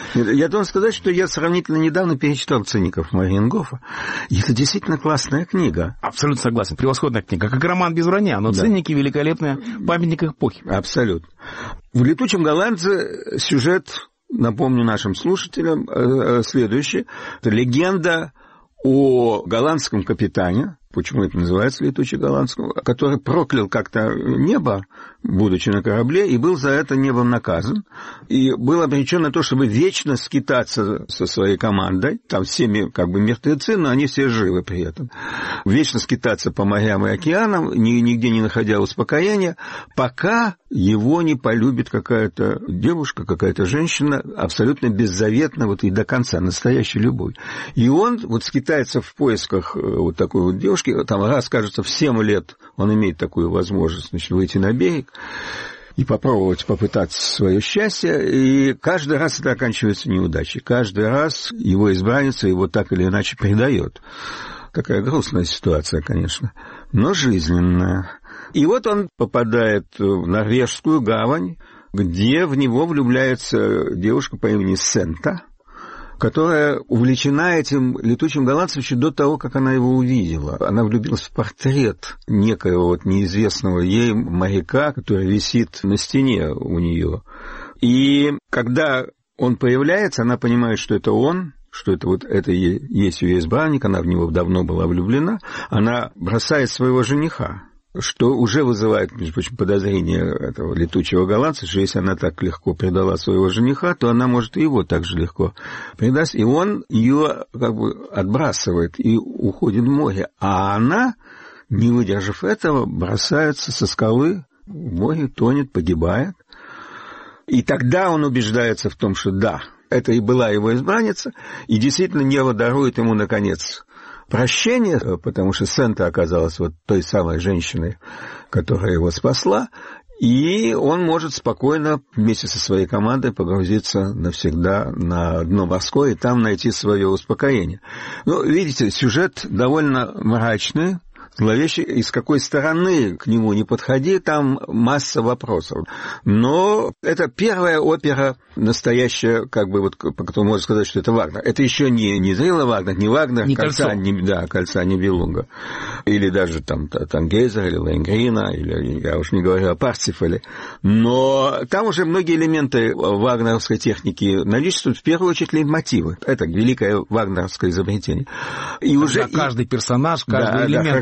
Я должен сказать, что я сравнительно недавно перечитал «Циников» Марингофа. И это действительно классная книга. Абсолютно согласен. Превосходная книга. Как роман без вранья, но да. «Циники» — великолепный памятник эпохи. Абсолютно. В «Летучем голландце» сюжет, напомню нашим слушателям, следующий. Это легенда о голландском капитане, почему это называется летучий голландский, который проклял как-то небо, будучи на корабле, и был за это небом наказан. И был обречен на то, чтобы вечно скитаться со своей командой. Там всеми как бы мертвецы, но они все живы при этом. Вечно скитаться по морям и океанам, нигде не находя успокоения, пока его не полюбит какая-то девушка, какая-то женщина, абсолютно беззаветно вот и до конца, настоящая любовь. И он вот скитается в поисках вот такой вот девушки, там раз, кажется, в 7 лет он имеет такую возможность, значит, выйти на берег и попытаться свое счастье, и каждый раз это оканчивается неудачей. Каждый раз его избранница его так или иначе предает. Такая грустная ситуация, конечно, но жизненная. И вот он попадает в Норвежскую гавань, где в него влюбляется девушка по имени Сента, которая увлечена этим летучим голландцем еще до того, как она его увидела. Она влюбилась в портрет некоего вот неизвестного ей моряка, который висит на стене у нее. И когда он появляется, она понимает, что это он, что это есть ее избранник, она в него давно была влюблена. Она бросает своего жениха, что уже вызывает, между прочим, подозрение этого летучего голландца, что если она так легко предала своего жениха, то она может и его так же легко предаст. И он ее как бы отбрасывает и уходит в море. А она, не выдержав этого, бросается со скалы в море, тонет, погибает. И тогда он убеждается в том, что да, это и была его избранница, и действительно небо дарует ему, наконец, прощение, потому что Сента оказалась вот той самой женщиной, которая его спасла, и он может спокойно вместе со своей командой погрузиться навсегда на дно морское и там найти свое успокоение. Ну, видите, сюжет довольно мрачный, зловещий, и с какой стороны к нему не подходи, там масса вопросов. Но это первая опера настоящая, как бы вот, по которой можно сказать, что это Вагнер. Это еще не Зрила Вагнер, не Вагнер, не кольца, кольца Нибелунга. Или даже там Тангейзер, или Лонгрина, или я уж не говорю о Парцифале. Но там уже многие элементы вагнеровской техники наличествуют, в первую очередь лейтмотивы. Это великое вагнеровское изобретение. И уже каждый персонаж, каждый элемент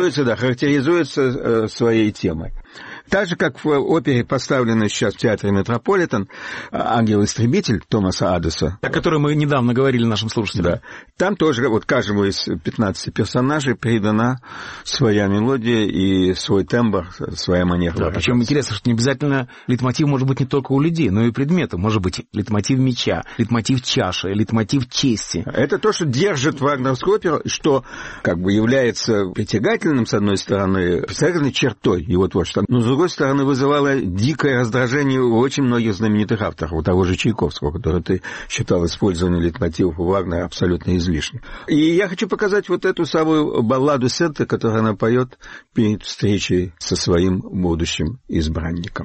характеризуется своей темой. Так же, как в опере, поставленной сейчас в театре «Метрополитен», «Ангел-истребитель» Томаса Адеса. О которой мы недавно говорили нашим слушателям. Да. Там тоже вот каждому из 15 персонажей придана своя мелодия и свой тембр, своя манера. Да, причем интересно, что не обязательно лейтмотив может быть не только у людей, но и у предметов. Может быть лейтмотив меча, лейтмотив чаши, лейтмотив чести. Это то, что держит вагнеровскую оперу, что как бы является притягательным, с одной стороны, притягательной чертой его творчества, но с другой стороны вызывало дикое раздражение у очень многих знаменитых авторов, у того же Чайковского, который ты считал использование лейтмотивов у Вагнера абсолютно излишним. И я хочу показать вот эту самую балладу Сенты, которую она поет перед встречей со своим будущим избранником.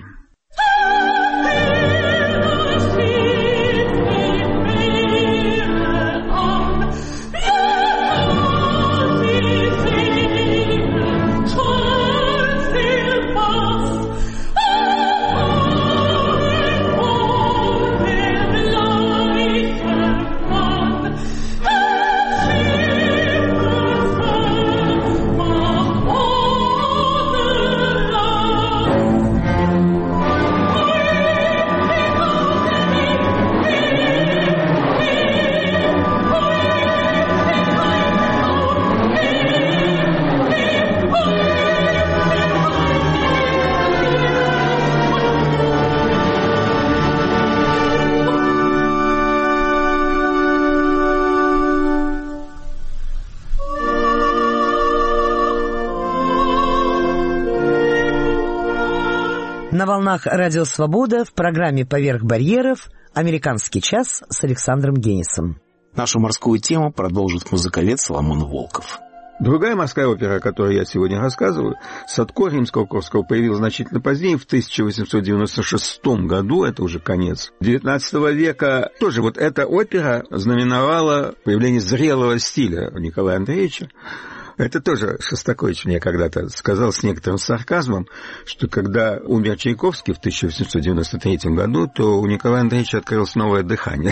На волнах «Радио Свобода» в программе «Поверх барьеров» «Американский час» с Александром Генисом. Нашу морскую тему продолжит музыковед Соломон Волков. Другая морская опера, о которой я сегодня рассказываю, Садко Римского-Корсакова, появилась значительно позднее, в 1896 году, это уже конец XIX века. Тоже вот эта опера знаменовала появление зрелого стиля Николая Андреевича. Это тоже Шостакович мне когда-то сказал с некоторым сарказмом, что когда умер Чайковский в 1893 году, то у Николая Андреевича открылось новое дыхание.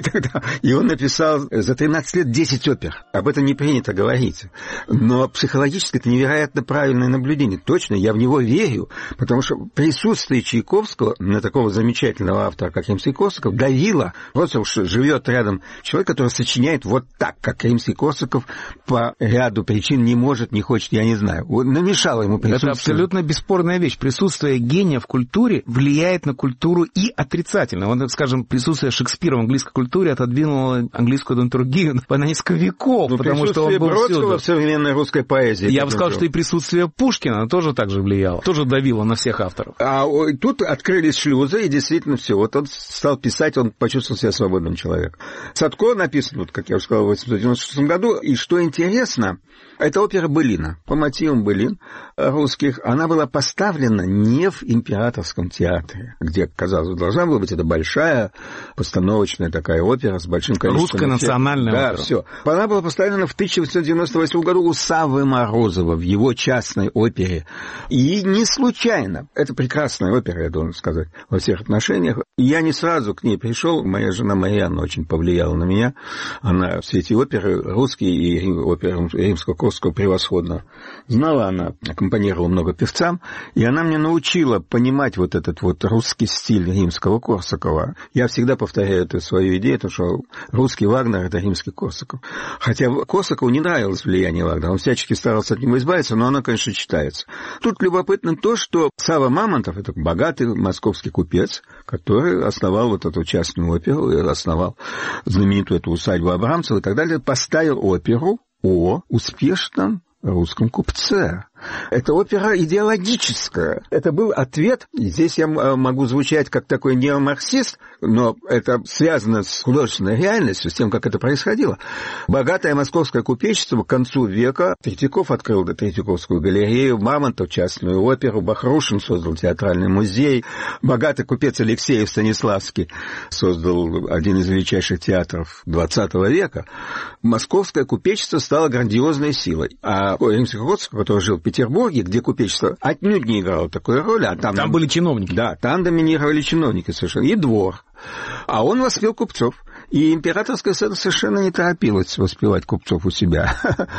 И он написал за 13 лет 10 опер. Об этом не принято говорить. Но психологически это невероятно правильное наблюдение. Точно, я в него верю, потому что присутствие Чайковского, на такого замечательного автора, как Римский-Корсаков, давило. Вот уж живет рядом человек, который сочиняет вот так, как Римский-Корсаков по ряду причин не может, не хочет, я не знаю. Намешало ему присутствие. Это абсолютно бесспорная вещь. Присутствие гения в культуре влияет на культуру и отрицательно. Вот, скажем, присутствие Шекспира в английской культуре отодвинуло английскую драматургию на несколько веков, потому что он был Бродского в современной русской поэзии. Я бы сказал, что и присутствие Пушкина тоже так же влияло, тоже давило на всех авторов. А тут открылись шлюзы, и действительно все. Вот он стал писать, он почувствовал себя свободным человеком. Садко написан, вот, как я уже сказал, в 1896 году, и что интересно, это опера «Былина». По мотивам былин русских она была поставлена не в императорском театре, где, казалось, должна была быть эта большая постановочная такая опера с большим количеством... Русская национальная опера. Да, все. Она была поставлена в 1898 году у Саввы Морозова в его частной опере. И не случайно. Это прекрасная опера, я должен сказать, во всех отношениях. Я не сразу к ней пришел. Моя жена Марьяна очень повлияла на меня. Она все эти оперы, русские и оперы Римского-Корсакова, превосходно знала. Она аккомпанировала много певцам. И она мне научила понимать вот этот вот русский стиль Римского-Корсакова. Я всегда повторяю эту свою идею, что русский Вагнер — это Римский-Корсаков. Хотя Корсакову не нравилось влияние Вагнера. Он всячески старался от него избавиться, но оно, конечно, читается. Тут любопытно то, что Савва Мамонтов — это богатый московский купец, который основал вот эту частную оперу, и основал знаменитую эту усадьбу Абрамцева и так далее, поставил оперу о успешном русском купце. Это опера идеологическая. Это был ответ. Здесь я могу звучать как такой неомарксист, но это связано с художественной реальностью, с тем, как это происходило. Богатое московское купечество к концу века. Третьяков открыл Третьяковскую галерею, Мамонтов частную оперу, Бахрушин создал театральный музей, богатый купец Алексеев Станиславский создал один из величайших театров XX века. Московское купечество стало грандиозной силой. А Римский-Корсаков, который жил в Петербурге, где купечество отнюдь не играло такой роли. А там были чиновники. Да, там доминировали чиновники совершенно. И двор. А он воспел купцов. И императорская сцена совершенно не торопилась воспевать купцов у себя.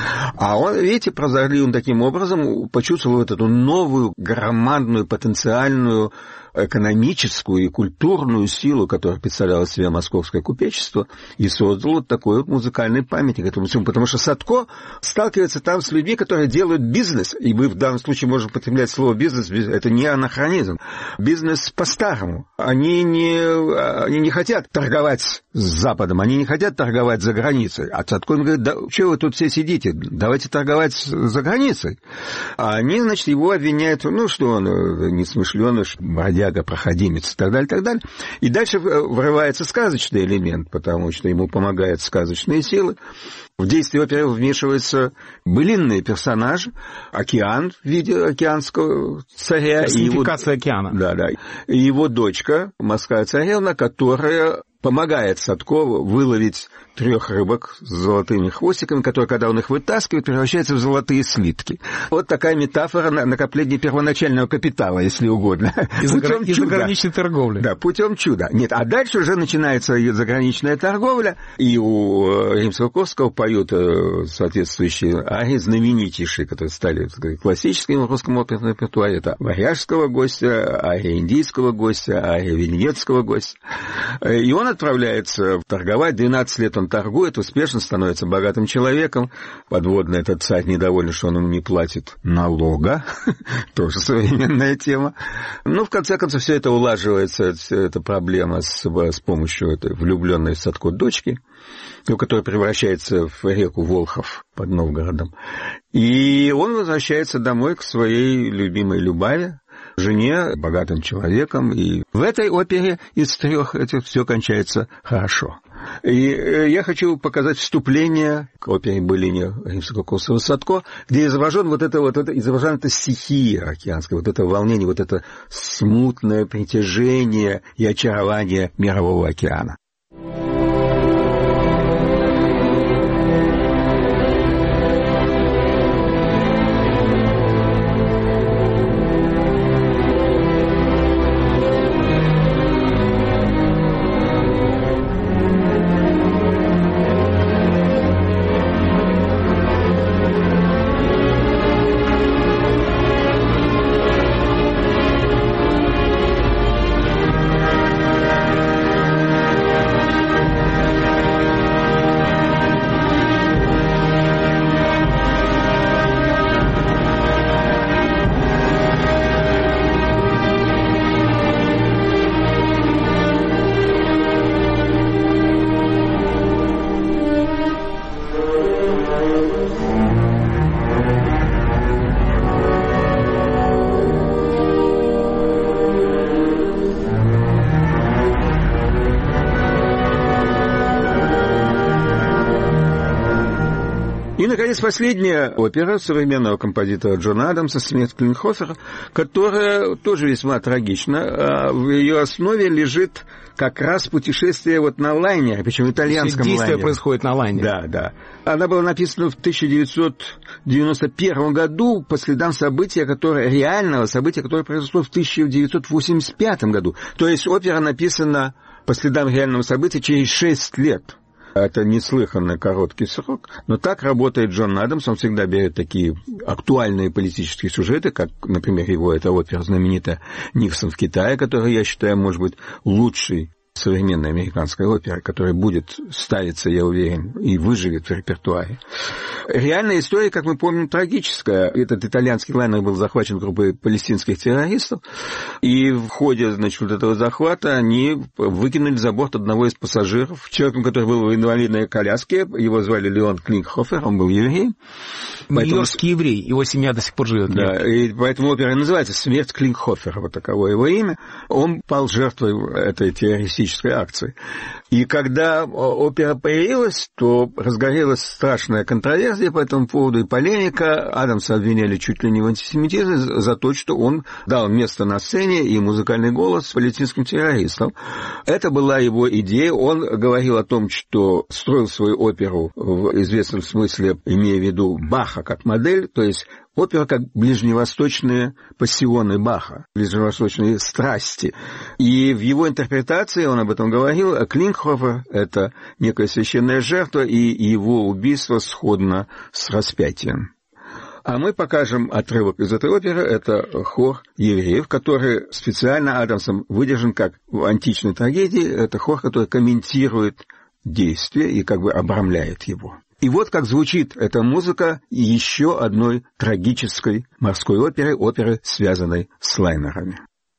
А он, видите, прозорливым таким образом почувствовал вот эту новую, громадную, потенциальную экономическую и культурную силу, которую представляло себе московское купечество, и создал вот такой вот музыкальный памятник этому всему. Потому что Садко сталкивается там с людьми, которые делают бизнес, и мы в данном случае можем употреблять слово «бизнес», это не анахронизм. Бизнес по-старому. Они не хотят торговать с Западом, они не хотят торговать за границей. А Садко говорит: да что вы тут все сидите, давайте торговать за границей. А они, значит, его обвиняют, что он несмышленый, бродяга, проходимец и так далее, и так далее. И дальше врывается сказочный элемент, потому что ему помогают сказочные силы. В действие оперы вмешиваются былинные персонажи, океан в виде океанского царя. Персонификация океана. Да. И его дочка, морская царевна, которая помогает Садко выловить 3 рыбок с золотыми хвостиками, которые, когда он их вытаскивает, превращаются в золотые слитки. Вот такая метафора накопления первоначального капитала, если угодно. Из заграничной торговли. Да, путем чуда. Нет, а дальше уже начинается заграничная торговля, и у Римского-Корсакова поют соответствующие арии, знаменитейшие, которые стали классическими в русском оперном репертуаре. Это варяжского гостя, ария индийского гостя, ария венецкого гостя. И он отправляется торговать. 12 лет он торгует, успешно становится богатым человеком. Подводный этот царь недоволен, что он ему не платит налога. Тоже современная тема. В конце концов, все это улаживается, эта проблема с помощью этой влюбленной в Садко дочки, которая превращается в реку Волхов под Новгородом. И он возвращается домой к своей любимой Любави, жене, богатым человеком. И в этой опере из 3 этих все кончается хорошо. И я хочу показать вступление к опере «Былине» Римского-Корсакова Садко, где изображена эта стихия океанская, вот это волнение, вот это смутное притяжение и очарование мирового океана. И, наконец, последняя опера современного композитора Джона Адамса «Смерть Клинхофера», которая тоже весьма трагична. В ее основе лежит как раз путешествие вот на лайнере, причем итальянском лайнере. Действие происходит на лайнере. Да, да. Она была написана в 1991 году по следам реального события, которое произошло в 1985 году. То есть опера написана по следам реального события через 6 лет. Это неслыханно короткий срок, но так работает Джон Адамс. Он всегда берет такие актуальные политические сюжеты, как, например, его эта опера знаменитая «Никсон в Китае», которая, я считаю, может быть лучшей современной американской оперы, которая будет ставиться, я уверен, и выживет в репертуаре. Реальная история, как мы помним, трагическая. Этот итальянский лайнер был захвачен группой палестинских террористов, и в ходе, значит, вот этого захвата они выкинули за борт одного из пассажиров, человеком, который был в инвалидной коляске, его звали Леон Клинхофер, он был еврей. Нью-Йоркский еврей, его семья до сих пор живет. Да, и поэтому опера и называется «Смерть Клинхофера», вот таково его имя. Он пал жертвой этой террористической акции. И когда опера появилась, то разгорелась страшная контроверсия по этому поводу и полемика. Адамса обвиняли чуть ли не в антисемитизме за то, что он дал место на сцене и музыкальный голос палестинским террористам. Это была его идея. Он говорил о том, что строил свою оперу в известном смысле, имея в виду Баха как модель, то есть опера как ближневосточные пассионы Баха, ближневосточные страсти. И в его интерпретации, он об этом говорил, Клинхофер — это некая священная жертва, и его убийство сходно с распятием. А мы покажем отрывок из этой оперы. Это хор евреев, который специально Адамсом выдержан как в античной трагедии. Это хор, который комментирует действие и как бы обрамляет его. И вот как звучит эта музыка еще одной трагической морской оперы, связанной с лайнерами.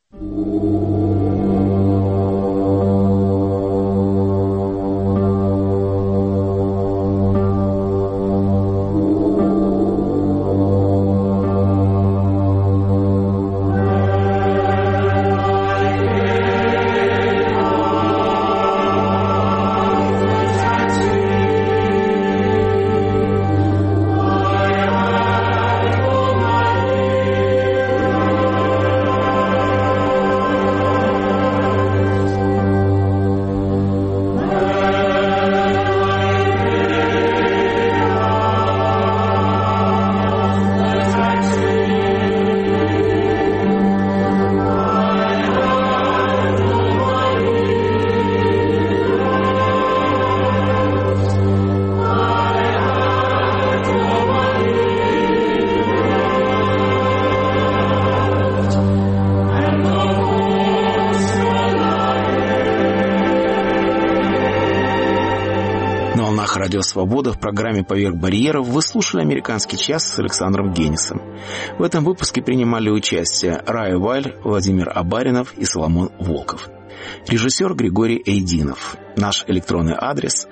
Радио Свобода в программе «Поверх барьеров» вы слушали «Американский час» с Александром Генисом. В этом выпуске принимали участие Рая Вайль, Владимир Абаринов и Соломон Волков. Режиссер Григорий Эйдинов. Наш электронный адрес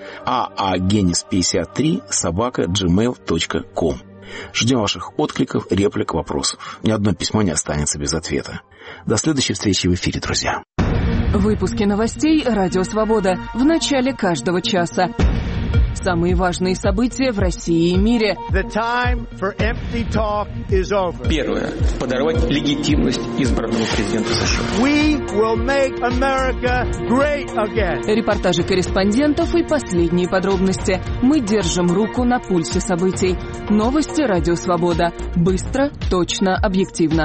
aagenis53@gmail.com. Ждем ваших откликов, реплик, вопросов. Ни одно письмо не останется без ответа. До следующей встречи в эфире, друзья. Выпуски новостей «Радио Свобода» в начале каждого часа. Самые важные события в России и мире. Первое. Подорвать легитимность избранного президента США. Репортажи корреспондентов и последние подробности. Мы держим руку на пульсе событий. Новости «Радио Свобода». Быстро, точно, объективно.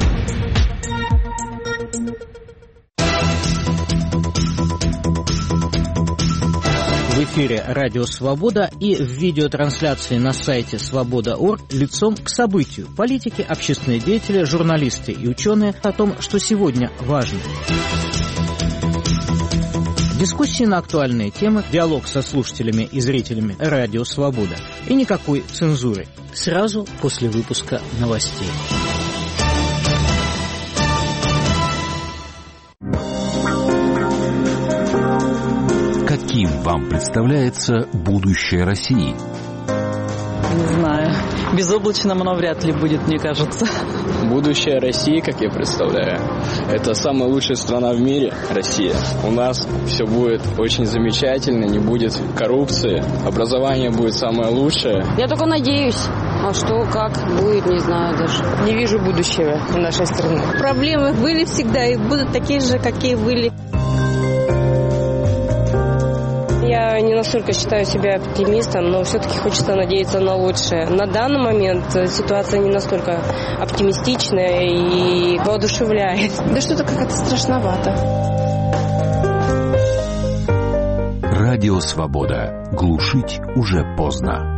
В эфире «Радио Свобода» и в видеотрансляции на сайте свобода.орг лицом к событию. Политики, общественные деятели, журналисты и ученые о том, что сегодня важно. Дискуссии на актуальные темы, диалог со слушателями и зрителями «Радио Свобода». И никакой цензуры. Сразу после выпуска новостей. Каким вам представляется будущее России? Не знаю. безоблачным оно вряд ли будет, мне кажется. Будущее России, как я представляю, это самая лучшая страна в мире, Россия. У нас все будет очень замечательно, не будет коррупции, образование будет самое лучшее. Я только надеюсь. А что, как будет, не знаю даже. Не вижу будущего в нашей стране. Проблемы были всегда и будут такие же, какие были. Я не настолько считаю себя оптимистом, но все-таки хочется надеяться на лучшее. На данный момент ситуация не настолько оптимистичная и воодушевляет. Да что-то как-то страшновато. Радио «Свобода». Глушить уже поздно.